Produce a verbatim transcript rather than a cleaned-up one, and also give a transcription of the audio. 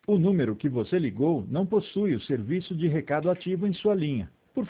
O número que você ligou não possui o serviço de recado ativo em sua linha.